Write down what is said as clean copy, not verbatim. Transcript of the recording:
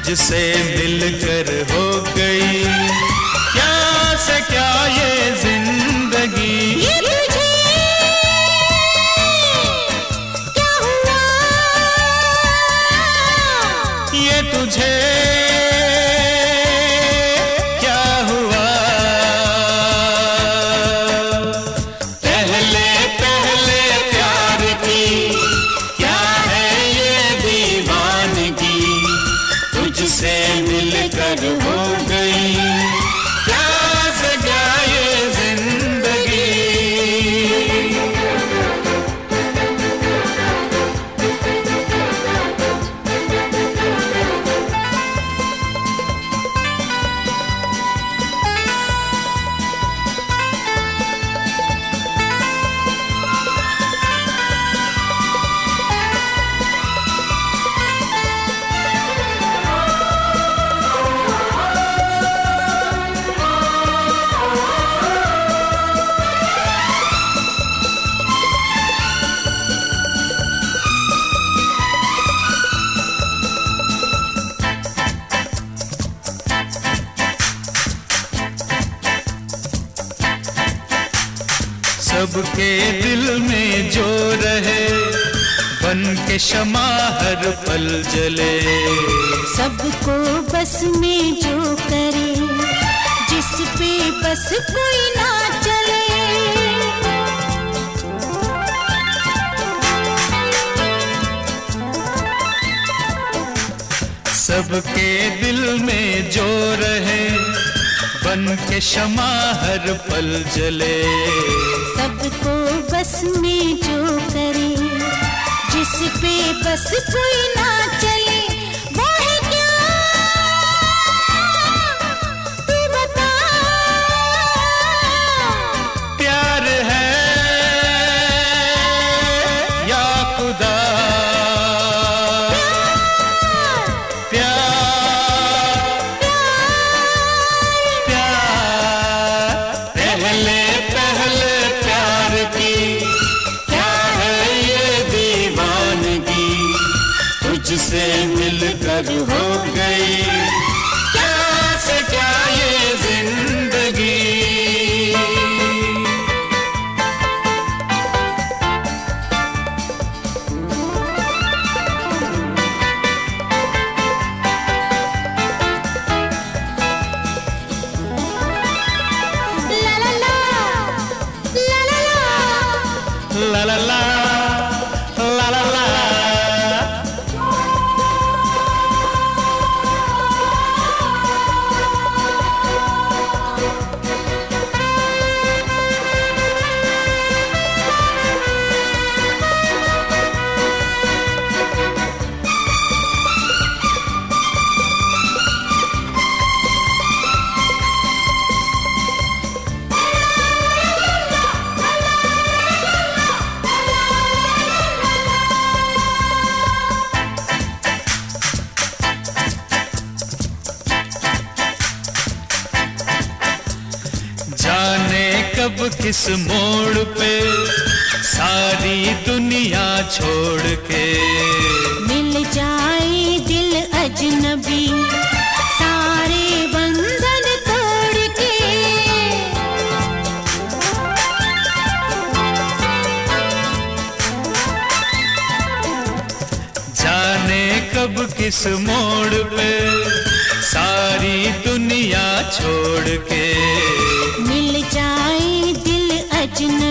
तुझसे मिलकर हो गई क्या से क्या ये जिंदगी। ये तुझे क्या हुआ, ये तुझे क्या हुआ। पहले पहले प्यार की क्या है ये दीवानगी, तुझसे मिलकर हो गई क्या से क्या ये जिंदगी। सबके दिल में जो रहे बन के शमा हर पल जले। सबको बस में जो करे जिस पे बस कोई ना चले। सबके दिल में जो रहे बन के शमा हर पल जले। सबको बस में जो करे जिस पे बस कोई ना चले। वो है क्या तू बता, प्यार है या खुदा। पहले पहले प्यार की क्या है ये दीवानगी, तुझसे मिलकर हो गई क्या से क्या ये जिंदगी। La la la, la la la. जाने कब किस मोड़ पे सारी दुनिया छोड़ के मिल जाए दिल अजनबी सारे बंधन तोड़ के। जाने कब किस मोड़ पे सारी दुनिया छोड़ के मिल जाए दिल अजनबी